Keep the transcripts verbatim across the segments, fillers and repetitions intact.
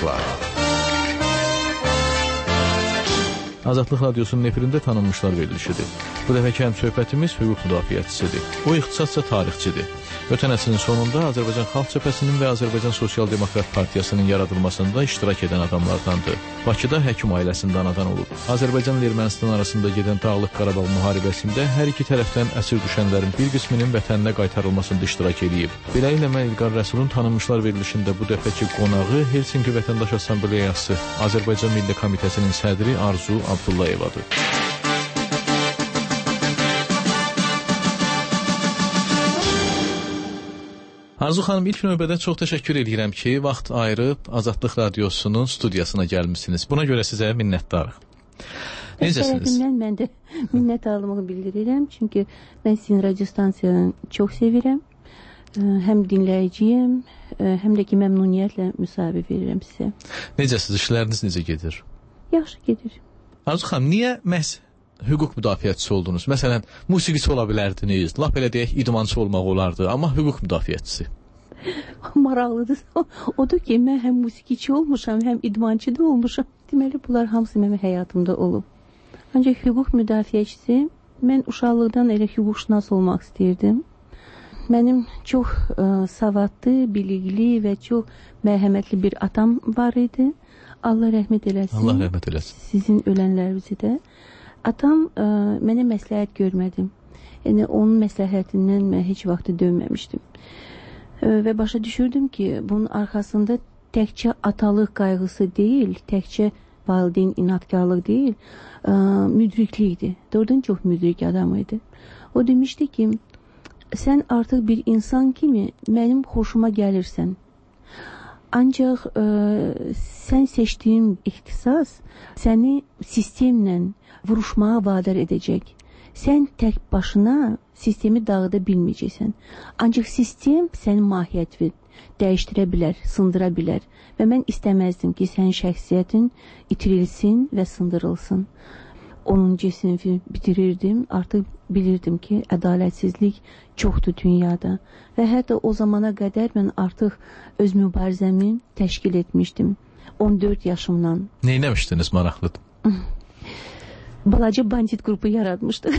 Tanınmışlar. Azadlıq Radiosunun efirində tanınmışlar verilişidir. Bu dəfəki həmsöhbətimiz hüquq müdafiəçisidir. O ixtisasca tarixçidir. Ötən əsrin sonunda Azərbaycan Xalq Cəbhəsinin və Azərbaycan Sosial Demokrat Partiyasının yaradılmasında iştirak edən adamlardandır. Bakıda həkim ailəsində anadan olub. Azərbaycanla Ermənistan arasında gedən Dağlıq Qarabağ müharibəsində hər iki tərəfdən əsir düşənlərin bir qisminin vətəninə qaytarılmasında iştirak edib. Beləliklə mən İlqar Rəsulun tanınmışlar verilişində bu dəfəki qonağı Helsinki Vətəndaş Assambleyası Azərbaycan Milli Komitəsinin sədri Arzu Abdullayevadır. Arzu xanım, ilk növbədə çox təşəkkür edirəm ki, vaxt ayırıb Azadlıq Radiosunun studiyasına gəlmişsiniz. Buna görə sizə minnətdarıq. Necəsiniz? Mən, mən də minnətdarlığımı bildirirəm, çünki mən sizin radio stansiyanı çox sevirəm. Həm dinləyiciyəm, həm də ki məmnuniyyətlə müsahibə verirəm sizə. Necəsiniz? İşləriniz necə gedir? Yaxşı gedir. Arzu xanım, niyə məhz hüquq müdafiəçisi oldunuz? Məsələn, musiqiçi ola bilərdiniz, lap elə deyək, idmançı olmaq olardı, amma hüquq müdafiəçisi. Maraqlıdır. Odur ki, mən həm musiqiçi olmuşam, həm idmançı da olmuşam. Deməli, bunlar hamısı mənim həyatımda olub. Ancaq hüquq müdafiəçisi, mən uşaqlıqdan elə hüquqşünas olmaq istəyirdim. Mənim çox ə, savadlı, bilikli və çox mərhəmətli bir atam var idi. Allah rəhmət eləsin. Allah rəhmət eləsin. Sizin ölənlərinizi də. Atam ə, mənə məsləhət görmədim. Yəni, onun məsləhətindən mən heç vaxt dönməmişdim. Ə, və başa düşürdüm ki, bunun arxasında təkcə atalıq qayğısı deyil, təkcə valideyn inatkarlıq deyil, ə, müdriklikdir. Doğrudan çox müdrik adam idi. O demişdi ki, sən artıq bir insan kimi mənim xoşuma gəlirsən. Ancaq ə, sən seçdiyin ixtisas səni sistemlə vuruşmağa vadar edəcək. Sən tək başına sistemi dağıda bilməyəcəksən. Ancaq sistem sənin mahiyyətini dəyişdirə bilər, sındıra bilər. Və mən istəməzdim ki, sənin şəxsiyyətin itirilsin və sındırılsın. onuncu sinifi bitirirdim. Artıq bilirdim ki, ədalətsizlik çoxdur dünyada. Və hətta o zamana qədər mən artıq öz mübarizəmi təşkil etmişdim. on dörd yaşımdan. Neynəmişdiniz, maraqlıdır? Balaca bandit qrupu yaratmışdıq.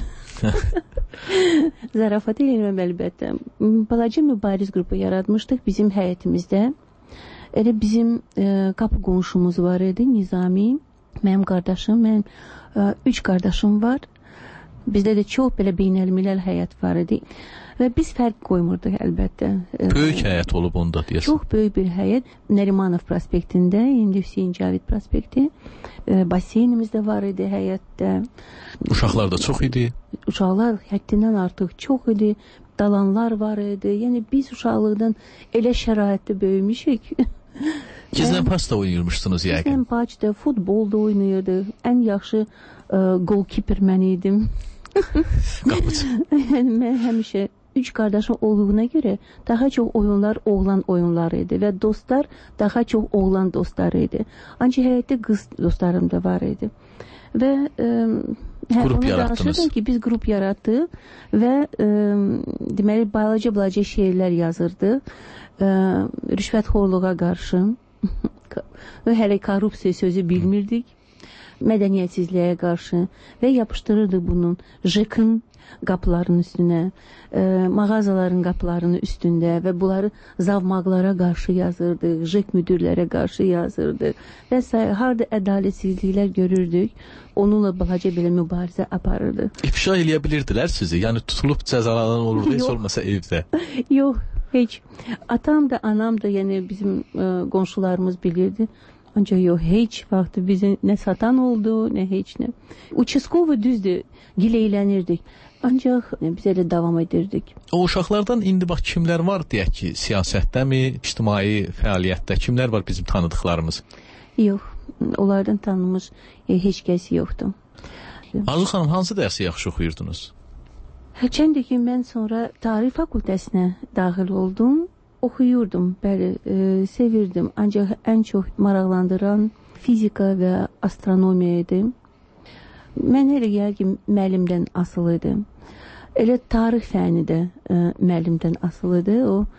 Zarafat eləyirəm əlbəttə. Balaca mübariz qrupu yaratmışdıq bizim həyətimizdə. Elə bizim e, qapı qonşumuz var idi, Nizami. Mənim qardaşım, mənim e, üç qardaşım var. Bizdə də çox belə beynəlmiləl həyat var idi. Və biz fərq qoymurduq əlbəttə. Böyük həyat olub onda deyəsən. Çox böyük bir həyat. Nərimanov prospektində, indi Hüseyin Cavid prospekti. E, baseynimiz də var idi həyatda. Uşaqlar da çox idi. Uşaqlar həddindən artıq çox idi. Dalanlar var idi. Yəni biz uşaqlıqdan elə şəraitdə böyümüşük. Gizlən pasta oynayırmışsınız yəqin. Gizlən paçda, futbolda oynayırdıq. Ən yaxşı e, goalkeeper mən idim. Qapıcı. Yəni mən həmişə üç qardaşım olduğuna görə daha çox oyunlar oğlan oyunları idi və dostlar daha çox oğlan dostları idi. Ancaq həyatda qız dostlarım da var idi. Və e, hə, grup yarattınız. Ki, biz qrup yaratdıq və e, deməli balaca-balaca şeirlər yazırdıq. E, rüşvətxorluğa qarşı və hələ korrupsiya sözü bilmirdik. Mədəniyyətsizliyə qarşı və yapışdırırdıq bunun J E K-ın qapılarının üstünə, e, mağazaların qapılarının üstündə və bunları zavmaqlara qarşı yazırdıq, J E K müdürlərə qarşı yazırdıq və s. Harada ədalətsizliklər görürdük, onunla balaca belə mübarizə aparırdıq. İfşa eləyə bilirdilər sizi? Yəni tutulub cəzalanan olurdu, heç olmasa evdə? Yox, heç. Atam da, anam da, yəni bizim e, qonşularımız bilirdi. Ancaq yox, heç vaxt bizə nə satan oldu, nə heç nə. Uçaskova düzdür, gileylənirdik. Ancaq biz elə davam edirdik. O uşaqlardan indi bax kimlər var deyək ki, siyasətdəmi, ictimai fəaliyyətdə kimlər var bizim tanıdıqlarımız? Yox, onlardan tanınmış e, heç kəs yoxdur. Arzu xanım, hansı dərsi yaxşı oxuyurdunuz? Hərçəndə ki, mən sonra tarix fakültəsinə daxil oldum. Oxuyurdum, bəli, e, sevirdim. Ancaq ən çox maraqlandıran fizika və astronomiya idi. Mən elə gəlir ki, müəllimdən asılı idi. Elə tarix fəni də e, müəllimdən asılı idi. O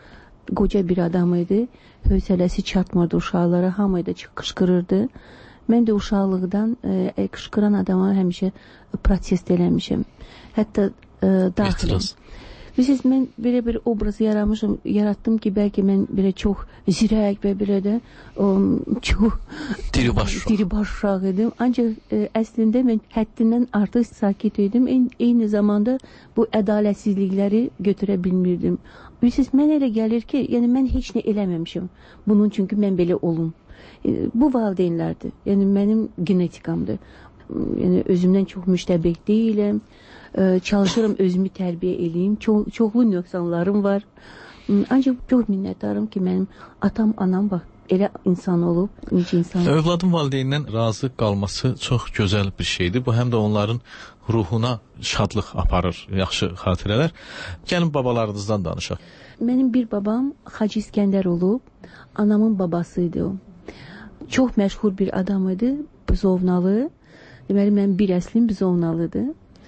qoca bir adam idi. Hövsələsi çatmırdı uşaqlara, hamı da qışqırırdı. Mən də uşaqlıqdan e, qışqıran adama həmişə protest eləmişəm. Hətta e, daxilən. Bilirsiniz, mən belə bir obraz yaramışım, yaratdım ki, bəlkə mən belə çox zirək və belə də um, çox diribaş uşaq idim. Ancaq e, əslində mən həddindən artıq sakit idim. Eyni, eyni zamanda bu ədalətsizlikləri götürə bilmirdim. Bilirsiniz, mən elə gəlir ki, yəni mən heç nə eləməmişim. Bunun çünki mən belə olum. E, bu valideynlərdir. Yəni mənim genetikamdır. Yəni özümdən çox müştəbeh deyiləm. Ee, çalışırım özümü tərbiyə eləyim. Ço çoxlu nöqsanlarım var. Ancaq çox minnətdarım ki, mənim atam, anam bax, elə insan olub, necə insan olub. Övladın valideynindən razı qalması çox gözəl bir şeydir. Bu həm də onların ruhuna şadlıq aparır, yaxşı xatirələr. Gəlin babalarınızdan danışaq. Mənim bir babam Hacı İskəndər olub. Anamın babası idi o. Çox məşhur bir adam idi. Buzovnalı. Deməli, mən bir əslim Buzovnalıdır.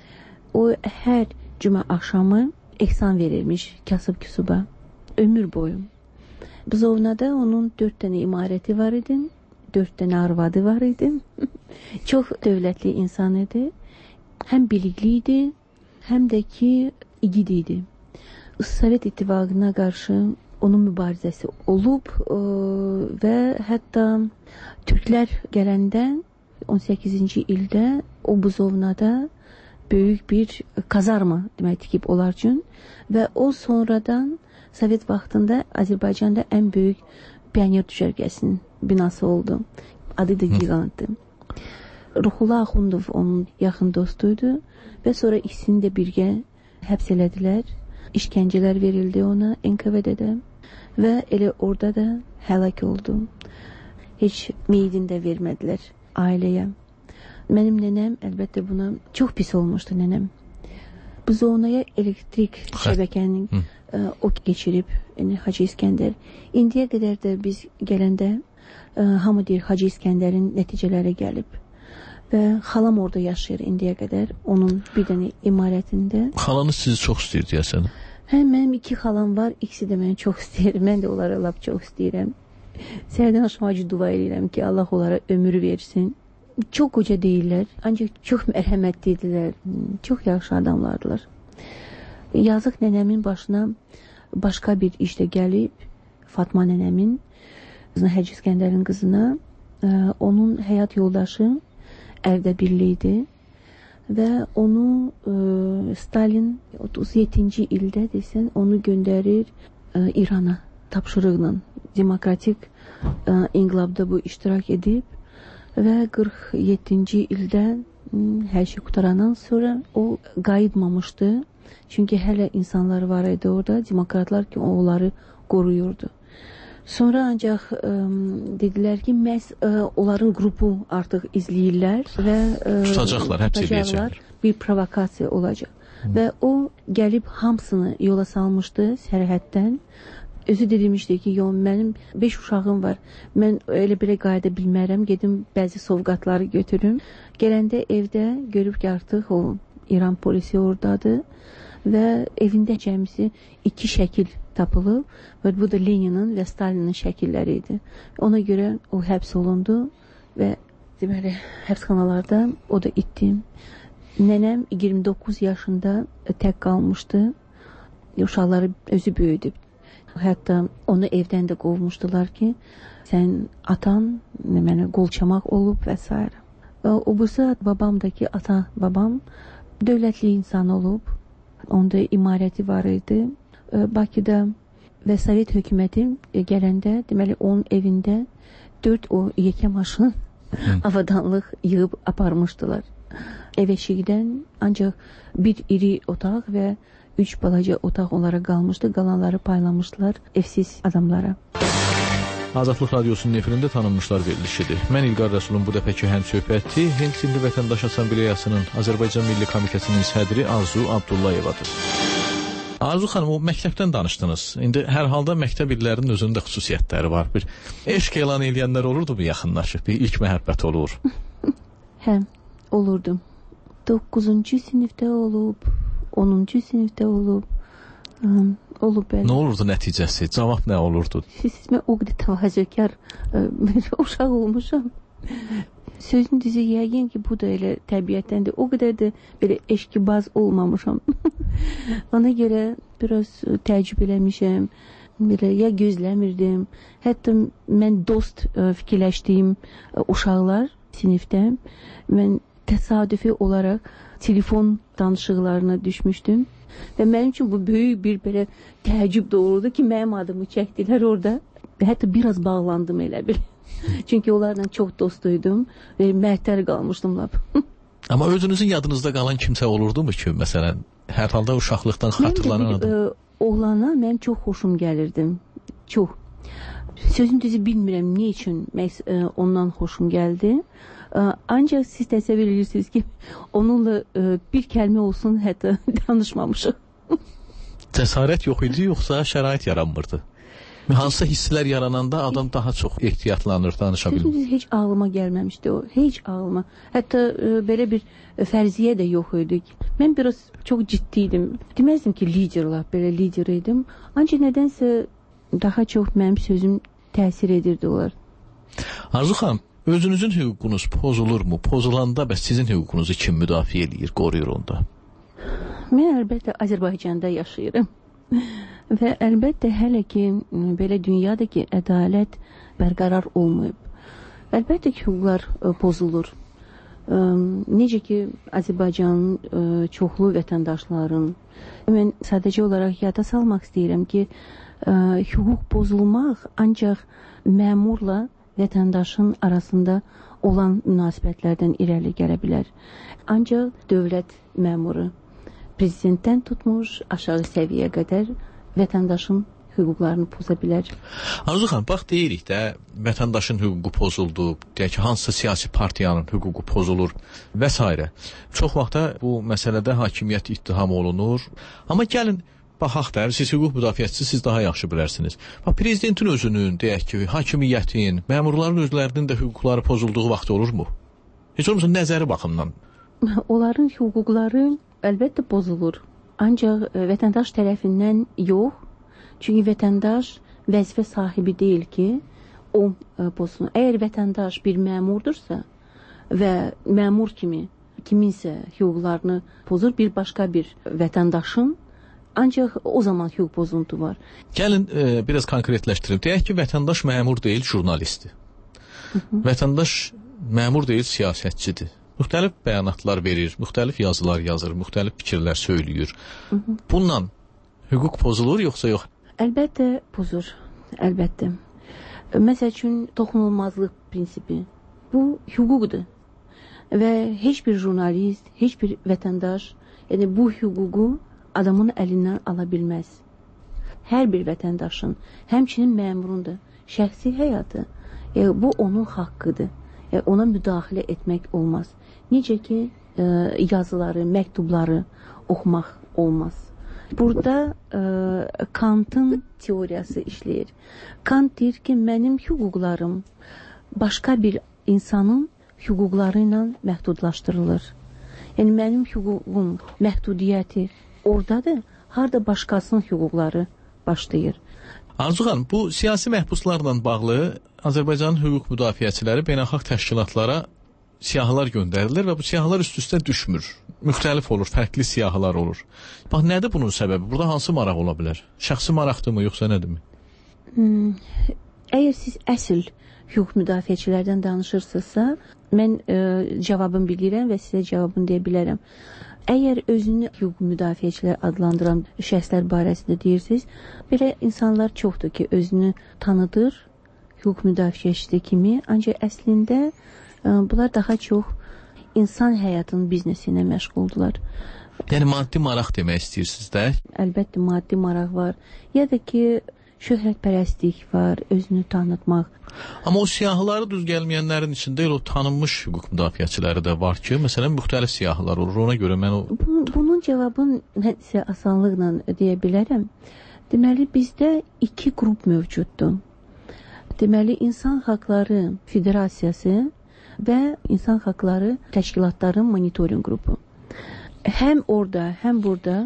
O hər cümə axşamı ehsan verirmiş kasıb-küsuba. Ömür boyu. Buzovnada onun dörd dənə imarəti var idi. Dörd dənə arvadı var idi. Çox dövlətli insan idi. Həm bilikli idi, həm də ki igid idi. Sovet İttifaqına qarşı onun mübarizəsi olub ə, və hətta türklər gələndə on səkkizinci ildə o Buzovnada böyük bir kazarma demək tikib onlar üçün və o sonradan Sovet vaxtında Azərbaycanda ən böyük pioner düşərgəsinin binası oldu. Adı da Gigantdır. Ruhullah Axundov onun yaxın dostuydu və sonra ikisini də birgə həbs elədilər. İşgəncələr verildi ona N K V-də və elə orada da həlak oldu. Heç meyidini də vermədilər ailəyə. Mənim nənəm əlbəttə buna çox pis olmuşdu nənəm. Buzovnaya elektrik şəbəkənin ə, o keçirib, yəni Hacı İskəndər. İndiyə qədər də biz gələndə ə, hamı deyir Hacı İskəndərin nəticələri gəlib. Və xalam orada yaşayır indiyə qədər, onun bir dənə imarətində. Xalanız sizi çox istəyir deyəsən. Hə, mənim iki xalam var, ikisi də məni çox istəyir. Mən də onları lap çox istəyirəm. Səhərdən aşmacı dua edirəm ki, Allah onlara ömür versin. Çox qoca deyirlər, ancaq çox mərhəmətlidirlər, çox yaxşı adamlardılar. Yazıq nənəmin başına başqa bir işdə gəlib, Fatma nənəmin, Hacı İskəndərin qızına, onun həyat yoldaşı Ərdə birli idi və onu Stalin otuz yeddinci ildə desən, onu göndərir İrana tapşırıqla. Demokratik inqilabda bu iştirak edib və qırx yeddinci ildə hər şey qutarandan sonra o qayıtmamışdı. Çünki hələ insanlar var idi orada, demokratlar ki onları qoruyurdu. Sonra ancaq ə, dedilər ki, məhz ə, onların qrupu artıq izləyirlər və ə, tutacaqlar, həbs edəcəklər. Bir provokasiya olacaq. Hı. Və o gəlib hamısını yola salmışdı sərhəddən. Özü də demişdi ki, yox, mənim beş uşağım var, mən elə belə qayıda bilmərəm, gedim bəzi sovqatları götürüm. Gələndə evdə görüb ki, artıq o İran polisi oradadır və evində cəmisi iki şəkil tapılıb və bu da Leninin və Stalinin şəkilləri idi. Ona görə o həbs olundu və deməli, həbsxanalarda o da itdim. Nənəm iyirmi doqquz yaşında tək qalmışdı. Uşaqları özü böyüdüb. Hətta onu evdən də qovmuşdular ki, sən atan mənə qolçamaq olub və s. O bursa babamdakı ata babam dövlətli insan olub. Onda imarəti var idi. Bakıda və Sovet hökuməti gələndə, deməli onun evində dörd o yekə maşın avadanlıq yığıb aparmışdılar. Ev eşiyindən ancaq bir iri otaq və üç balaca otaq onlara qalmışdı. Qalanları paylamışdılar evsiz adamlara. Azadlıq Radiosunun efirində tanınmışlar verilişidir. Mən İlqar Rəsulun bu dəfəki həmsöhbəti Hind Dilli Vətəndaş Assambleyasının Azərbaycan Milli Komitəsinin sədri Arzu Abdullayevadır. Arzu xanım, o məktəbdən danışdınız. İndi hər halda məktəb illərinin özündə xüsusiyyətləri var. Bir eşq elan edənlər olurdu bu yaxınlaşıb, bir ilk məhəbbət olur. Hə, olurdu. doqquzuncu sinifdə olub, onuncu sinifdə olub. Hı, olub bəli. Nə olurdu nəticəsi? Cavab nə olurdu? Siz mən o qədər təvazökar uşaq olmuşam. Sözün düzü yəqin ki, bu da elə təbiətdəndir. O qədər də belə eşqibaz olmamışam. Ona görə biraz təəccüb eləmişəm. Belə ya gözləmirdim. Hətta mən dost fikirləşdiyim uşaqlar sinifdə mən təsadüfi olaraq telefon danışıqlarına düşmüşdüm. Və mənim üçün bu böyük bir belə təəccüb doğurdu ki, mənim adımı çəkdilər orada. Hətta biraz bağlandım elə bil. Çünki onlarla çox dostuydum və məhtər qalmışdım lap. Amma özünüzün yadınızda qalan kimsə olurdu mu ki, məsələn, hər halda uşaqlıqdan xatırlanan adam? Mənim oğlana mən çox xoşum gəlirdim. Çox. Sözün düzü bilmirəm nə üçün ondan xoşum gəldi. Ancaq siz təsəvvür edirsiniz ki, onunla bir kəlmə olsun hətta danışmamışıq. Cəsarət yox idi, yoxsa şərait yaranmırdı? Hansısa hisslər yarananda adam daha çox ehtiyatlanır, danışa bilmir. Sözün düzü heç ağlıma gəlməmişdi o, heç ağlıma. Hətta belə bir fərziyyə də yox idi. Mən biraz çox ciddiydim. Deməzdim ki, liderlər, belə lider idim. Ancaq nədənsə daha çox mənim sözüm təsir edirdi onlar. Arzu xanım, özünüzün hüququnuz pozulurmu? Pozulanda bəs sizin hüququnuzu kim müdafiə edir, qoruyur onda? Mən əlbəttə Azərbaycanda yaşayıram. Və əlbəttə hələ ki, belə dünyadakı ədalət bərqərar olmayıb. Əlbəttə ki, hüquqlar pozulur. Necə ki, Azərbaycanın çoxlu vətəndaşların, mən sadəcə olaraq yada salmaq istəyirəm ki, hüquq pozulmaq ancaq məmurla vətəndaşın arasında olan münasibətlərdən irəli gələ bilər. Ancaq dövlət məmuru prezidentdən tutmuş aşağı səviyyə qədər vətəndaşın hüquqlarını poza bilər. Arzu xanım, bax deyirik də, vətəndaşın hüququ pozuldu, deyək ki, hansısa siyasi partiyanın hüququ pozulur və s. Çox vaxtda bu məsələdə hakimiyyət ittiham olunur. Amma gəlin, baxaq da, siz hüquq müdafiəçisi, siz daha yaxşı bilərsiniz. Bax, prezidentin özünün, deyək ki, hakimiyyətin, məmurların özlərinin də hüquqları pozulduğu vaxt olurmu? Heç olmasa nəzəri baxımdan. Onların hüquqları əlbəttə pozulur. Ancaq vətəndaş tərəfindən yox. Çünki vətəndaş vəzifə sahibi deyil ki, o pozsun. Əgər vətəndaş bir məmurdursa və məmur kimi kiminsə hüquqlarını pozur bir başqa bir vətəndaşın, ancaq o zaman hüquq pozuntu var. Gəlin, e, biraz konkretləşdirim. Deyək ki, vətəndaş məmur deyil, jurnalistdir. Vətəndaş məmur deyil, siyasətçidir. Müxtəlif bəyanatlar verir, müxtəlif yazılar yazır, müxtəlif fikirlər söyləyir. Hı -hı. Bununla hüquq pozulur, yoxsa yox? Əlbəttə pozur, əlbəttə. Məsəl üçün, toxunulmazlıq prinsipi. Bu hüquqdur. Və heç bir jurnalist, heç bir vətəndaş, yəni bu hüququ adamın əlindən ala bilməz. Hər bir vətəndaşın, həmçinin məmurun da şəxsi həyatı, yəni bu onun haqqıdır. Yəni ona müdaxilə etmək olmaz. Necə ki, e, yazıları, məktubları oxumaq olmaz. Burada e, Kantın teoriyası işləyir. Kant deyir ki, mənim hüquqlarım başqa bir insanın hüquqları ilə məhdudlaşdırılır. Yəni mənim hüququm, məhdudiyyəti oradadır, harda başqasının hüquqları başlayır. Arzu xanım, bu siyasi məhbuslarla bağlı Azərbaycanın hüquq müdafiəçiləri beynəlxalq təşkilatlara siyahılar göndərilir və bu siyahılar üst-üstə düşmür. Müxtəlif olur, fərqli siyahılar olur. Bax, nədir bunun səbəbi? Burada hansı maraq ola bilər? Şəxsi maraqdırmı, yoxsa nədirmi? Hmm, əgər siz əsl hüquq müdafiəçilərdən danışırsınızsa, mən e, cavabını bilirəm və sizə cavabını deyə bilərəm. Əgər özünü hüquq müdafiəçilər adlandıran şəxslər barəsində deyirsiniz, belə insanlar çoxdur ki, özünü tanıdır hüquq müdafiəçisi kimi, ancaq əslində e, bunlar daha çox insan həyatının biznesi ilə məşğuldular. Yəni maddi maraq demək istəyirsiniz də? Əlbəttə maddi maraq var. Ya da ki, şöhrətpərəstlik var, özünü tanıtmaq. Amma o siyahıları düz gəlməyənlərin içində o tanınmış hüquq müdafiəçiləri də var ki, məsələn, müxtəlif siyahılar olur. Ona görə mən o... Bunun, bunun cavabını mən sizə asanlıqla deyə bilərəm. Deməli, bizdə iki qrup mövcuddur. Deməli, İnsan Haqları Federasiyası və İnsan Haqları Təşkilatların Monitoring Qrupu. Həm orada, həm burada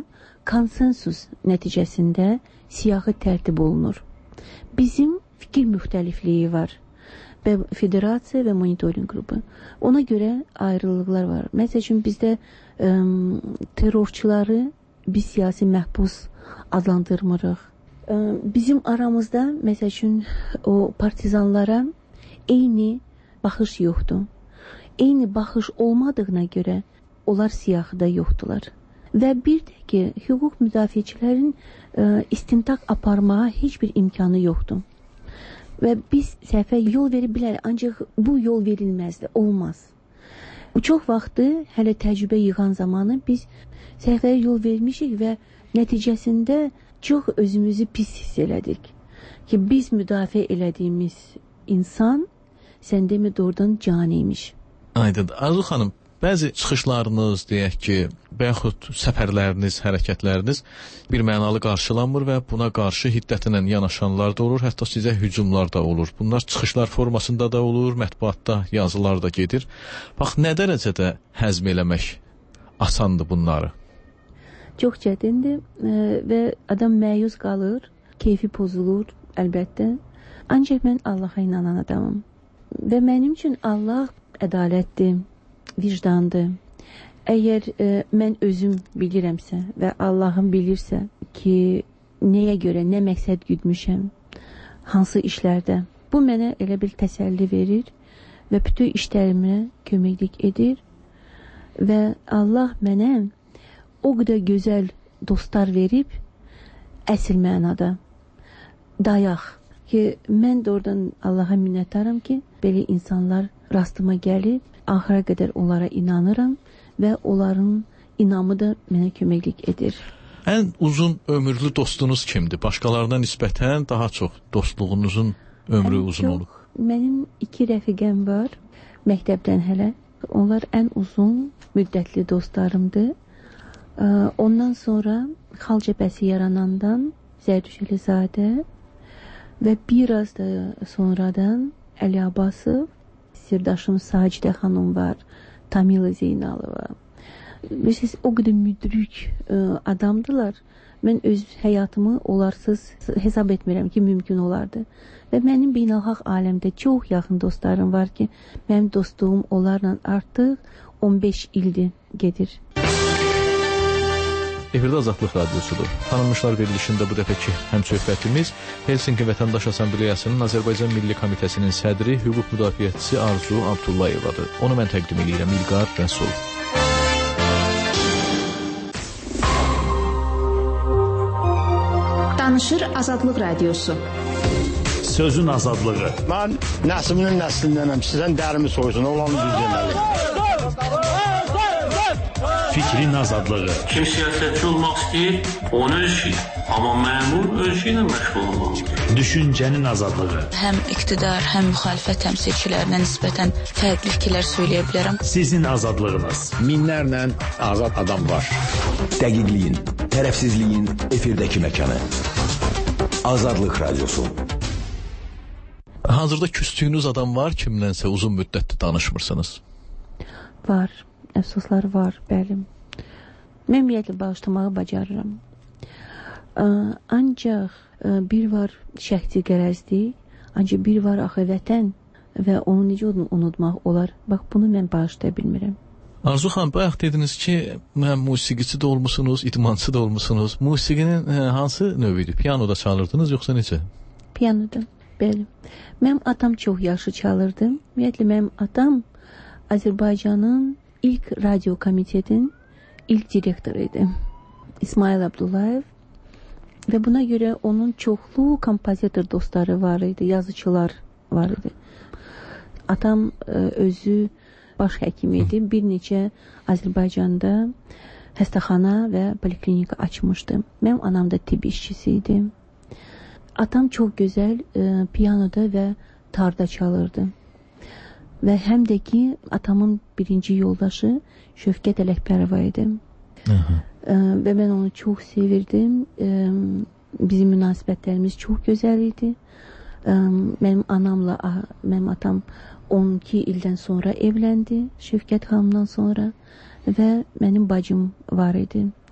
konsensus nəticəsində siyahı tərtib olunur. Bizim fikir müxtəlifliyi var. Və federasiya və monitoring qrupu. Ona görə ayrılıqlar var. Məsəl üçün bizdə ə, terrorçuları biz siyasi məhbus adlandırmırıq. Ə, bizim aramızda məsəl üçün o partizanlara eyni baxış yoxdur. Eyni baxış olmadığına görə onlar siyahıda yoxdular. Və bir də ki, hüquq müdafiəçilərin ə, istintaq aparmağa heç bir imkanı yoxdur. Və biz səhvə yol verə bilərik, ancaq bu yol verilməzdi, olmaz. Bu çox vaxtı hələ təcrübə yığan zamanı biz səhvəyə yol vermişik və nəticəsində çox özümüzü pis hiss elədik. Ki biz müdafiə elədiyimiz insan sən demə doğrudan caniymiş. Aydın. Arzu xanım, bəzi çıxışlarınız, deyək ki, və yaxud səfərləriniz, hərəkətləriniz bir mənalı qarşılanmır və buna qarşı hiddətlə yanaşanlar da olur, hətta sizə hücumlar da olur. Bunlar çıxışlar formasında da olur, mətbuatda yazılar da gedir. Bax, nə dərəcədə həzm eləmək asandır bunları? Çox çətindir və adam məyus qalır, keyfi pozulur, əlbəttə. Ancaq mən Allaha inanan adamım. Və mənim üçün Allah ədalətdir, vicdandır. Əgər e, mən özüm bilirəmsə və Allahım bilirsə ki, nəyə görə, nə məqsəd güdmüşəm, hansı işlərdə, bu mənə elə bir təsəlli verir və bütün işlərimə köməklik edir və Allah mənə o qədər gözəl dostlar verib, əsl mənada dayaq ki, mən də oradan Allaha minnətdaram ki, belə insanlar rastıma gəlib, axıra qədər onlara inanıram və onların inamı da mənə köməklik edir. Ən uzun ömürlü dostunuz kimdir? Başqalarına nisbətən daha çox dostluğunuzun ömrü ən uzun çox, olur. Mənim iki rəfiqəm var, məktəbdən hələ. Onlar ən uzun müddətli dostlarımdır. Ondan sonra Xalq Cəbhəsi yaranandan Zərdüş Əlizadə və biraz da sonradan Əli Abbasov, sirdaşım Sacidə xanım var, Tamila Zeynalova. Bilirsiniz, o qədər müdrik ə, adamdılar. Mən öz həyatımı onlarsız hesab etmirəm ki, mümkün olardı. Və mənim beynəlxalq aləmdə çox yaxın dostlarım var ki, mənim dostluğum onlarla artıq on beş ildir gedir. Efirdə Azadlıq Radiosudur. Tanınmışlar verilişində bu dəfəki həmsöhbətimiz Helsinki Vətəndaş Assambleyasının Azərbaycan Milli Komitəsinin sədri, hüquq müdafiəçisi Arzu Abdullayevadır. Onu mən təqdim edirəm, İlqar Rəsul. Danışır Azadlıq Radiosu. Sözün azadlığı. Mən nəslinin nəslindənəm, sizdən dərimi soysun, olanı düz deməli. Fikrin azadlığı. Kim siyasətçi olmaq istəyir, onu öz işi. Amma məmur öz işi ilə məşğul olmalıdır. Düşüncənin azadlığı. Həm iqtidar, həm müxalifət təmsilçilərinə nisbətən fərqli fikirlər söyləyə bilərəm. Sizin azadlığınız. Minlərlə azad adam var. Dəqiqliyin, tərəfsizliyin efirdəki məkanı. Azadlıq Radiosu. Hazırda küstüyünüz adam var, kimlənsə uzun müddətdir danışmırsınız? Var. Əfsuslar var, bəli. Mən ümumiyyətlə bağışlamağı bacarıram. Ancaq bir var şəxsi qərəzlik, ancaq bir var axı vətən və onu necə unutmaq olar. Bax, bunu mən bağışlaya bilmirəm. Arzu xanım, bayaq dediniz ki, həm musiqiçi də olmusunuz, idmançı da olmusunuz. Musiqinin hansı növüydü? Piyanoda çalırdınız, yoxsa necə? Piyanoda, bəli. Mənim atam çox yaxşı çalırdı. Ümumiyyətlə, mənim atam Azərbaycanın İlk radyo komitetin ilk direktoru idi. İsmail Abdullayev və buna görə onun çoxlu kompozitor dostları var idi, yazıçılar var idi. Atam özü baş həkim idi. Bir neçə Azərbaycanda həstəxana və poliklinika açmışdı. Mənim anam da tibb işçisi idi. Atam çox gözəl e, piyanoda və tarda çalırdı. Və həm də ki, atamın birinci yoldaşı Şövkət Ələkbərova idi. Ə, və mən onu çox sevirdim. Ə, bizim münasibətlərimiz çox gözəl idi. Ə, mənim anamla, mənim atam on iki ildən sonra evləndi, Şövkət xanımdan sonra və mənim bacım var idi.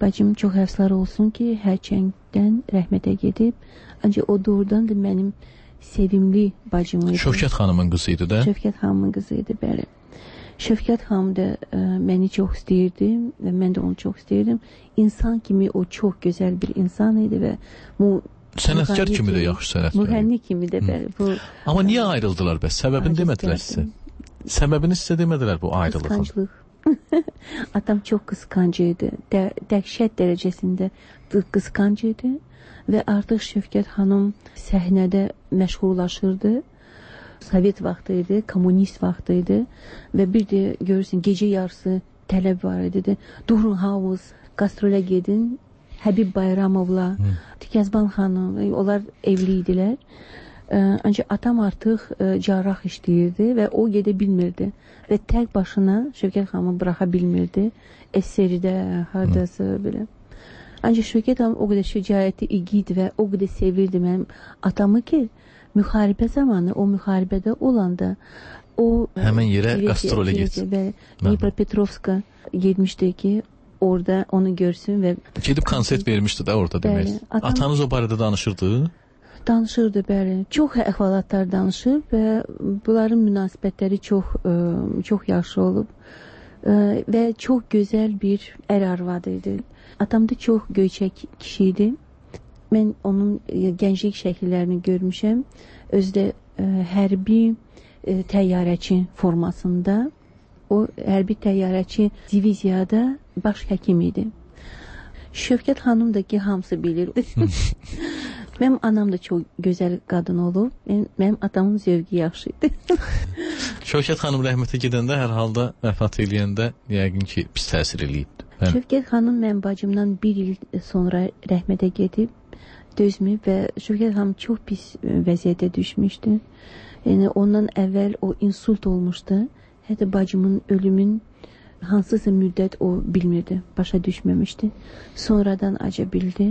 Bacım çox həvslar olsun ki, hərçəngdən rəhmətə gedib. Ancaq o doğrudan da mənim sevimli bacım idi. Şövkət xanımın qızı idi də? Şövkət xanımın qızı idi, bəli. Şövkət xanım da ə, məni çox istəyirdi və mən də onu çox istəyirdim. İnsan kimi o çox gözəl bir insan idi və mu sənətkar kimi də yaxşı sənətkar. Müğənni kimi də bəli. Bu Amma niyə ayrıldılar bəs? Səbəbini demədilər sizə? Səbəbini sizə demədilər bu ayrılığın? Qısqanclıq. Atam çox qısqanc idi. Də, dəhşət dərəcəsində qısqanc idi və artıq Şövkət xanım səhnədə məşğullaşırdı. Sovet vaxtı idi, kommunist vaxtı idi və bir də görürsən gecə yarısı tələb var idi. Durun havuz, qastrolə gedin. Həbib Bayramovla, Tükəzban xanım, onlar evli idilər. Ancaq atam artıq cərrah işləyirdi və o gedə bilmirdi və tək başına Şövkət xanımı buraxa bilmirdi. Əsəridə, hardasa belə. Ancaq Şövkət xanım o qədər şücaətli, igid və o qədər sevirdi mənim atamı ki, müharibə zamanı, o müharibədə olanda o həmən yerə qastrolə getdi. Dnipropetrovska getmişdi ki, orada onu görsün və gedib konsert vermişdi də orada demək. Atam... Atanız o barədə danışırdı? Danışırdı, bəli. Çox əhvalatlar danışır və bunların münasibətləri çox ə, çox yaxşı olub ə, və çox gözəl bir ər arvadı idi. Atam da çox göyçək kişi idi. Mən onun gənclik şəkillərini görmüşəm. Özdə ə, hərbi ə, təyyarəçi formasında. O hərbi təyyarəçi diviziyada baş həkim idi. Şövkət xanım da ki, hamısı bilir. Mənim anam da çox gözəl qadın olub. Mənim, mənim atamın zövqü yaxşı idi. Şövkət xanım rəhmətə gedəndə, hər halda vəfat eləyəndə yəqin ki, pis təsir eləyibdi. Həm? Şövkət xanım mənim bacımdan bir il sonra rəhmətə gedib, dözməyib və Şövkət xanım çox pis vəziyyətə düşmüşdü. Yəni, ondan əvvəl o insult olmuşdu. Hətta bacımın ölümün hansısa müddət o bilmirdi, başa düşməmişdi. Sonradan aca bildi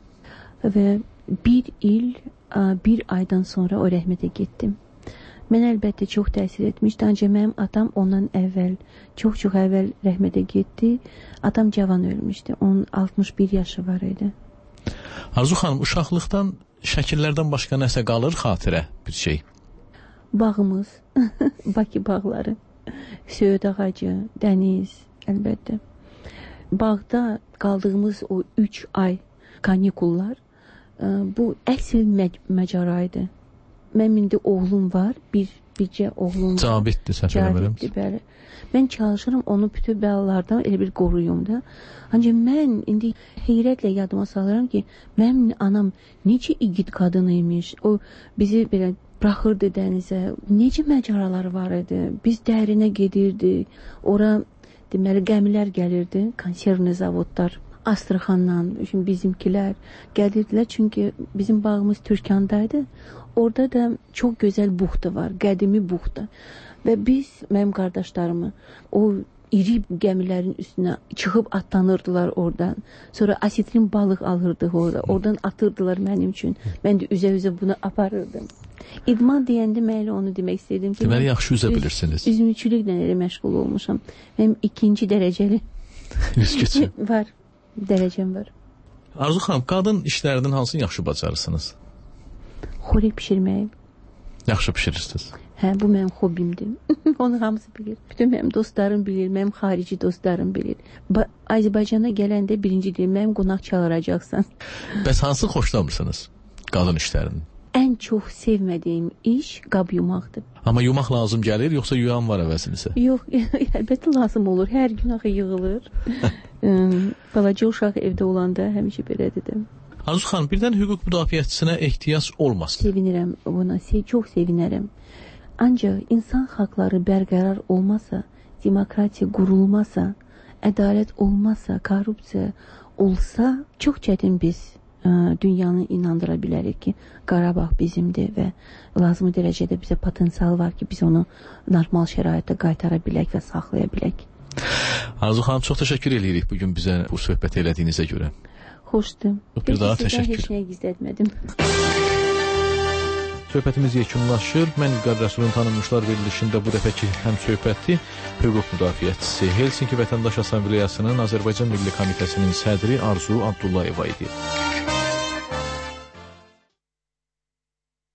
və bir il, bir aydan sonra o rəhmətə getdim. Mən əlbəttə çox təsir etmişdi, ancaq mənim atam ondan əvvəl, çox-çox əvvəl rəhmətə getdi. Atam cavan ölmüşdü, onun altmış bir yaşı var idi. Arzu xanım, uşaqlıqdan, şəkillərdən başqa nəsə qalır xatirə bir şey? Bağımız, Bakı bağları. Söğüt ağacı, dəniz, əlbəttə. Bağda qaldığımız o üç ay kanikullar, bu əsl məc məcaraydı. Mənim indi oğlum var, bir bircə oğlum var. Cabitdir, səhv eləmirəm. Cabitdir, bəli. Mən çalışırım onu bütün bəlalardan elə bir qoruyum da. Ancaq mən indi heyrətlə yadıma salıram ki, mənim anam necə igid qadın imiş. O bizi belə buraxırdı dənizə. Necə macəraları var idi. Biz dərinə gedirdik. Ora deməli gəmilər gəlirdi, konservni zavodlar. Astraxandan, bizimkilər gəlirdilər. Çünki bizim bağımız Türkandaydı. Orada da çox gözəl buxta var, qədimi buxta. Və biz, mənim qardaşlarımı, o iri gəmilərin üstünə çıxıb atlanırdılar oradan. Sonra asitrin balıq alırdıq orada. Oradan atırdılar mənim üçün. Mən də üzə-üzə bunu aparırdım. İdman deyəndə mən onu demək istəyirdim ki, deməli yaxşı üzə bilirsiniz. Üzümçülüklə elə məşğul olmuşam. Mənim ikinci dərəcəli üzgüçü var, dərəcəm var. Arzu xanım, qadın işlərinin hansını yaxşı bacarırsınız? Xörək bişirməyi. Yaxşı bişirirsiniz. Hə, bu mənim hobimdir. Onu hamısı bilir. Bütün mənim dostlarım bilir, mənim xarici dostlarım bilir. Ba Azərbaycana gələndə birinci deyim, mənim qonaq çağıracaqsan. Bəs hansı xoşlamırsınız qadın işlərinin? Ən çox sevmədiyim iş qab yumaqdır. Amma yumaq lazım gəlir, yoxsa yuyan var əvəzinizə? Yox, əlbəttə lazım olur. Hər gün axı yığılır. Balaca uşaq evdə olanda həmişə belə dedim. Arzu xanım, birdən hüquq müdafiəçisinə ehtiyac olmasın. Sevinirəm buna, çox sevinərəm. Ancaq insan haqları bərqərar olmasa, demokratiya qurulmasa, ədalət olmasa, korrupsiya olsa, çox çətin biz ə, dünyanı inandıra bilərik ki, Qarabağ bizimdir və lazımi dərəcədə bizə potensial var ki, biz onu normal şəraitdə qaytara bilək və saxlaya bilək. Arzu xanım, çox təşəkkür edirik bugün bizə bu söhbət elədiyinizə görə. Xoşdur. Bir daha təşəkkür. Heç nəyə gizlətmədim. söhbətimiz yekunlaşır. Mən İlqar Rəsulun tanınmışlar verilişində bu dəfəki həm söhbəti hüquq müdafiəçisi, Helsinki Vətəndaş Assambleyasının Azərbaycan Milli Komitəsinin sədri Arzu Abdullayeva idi.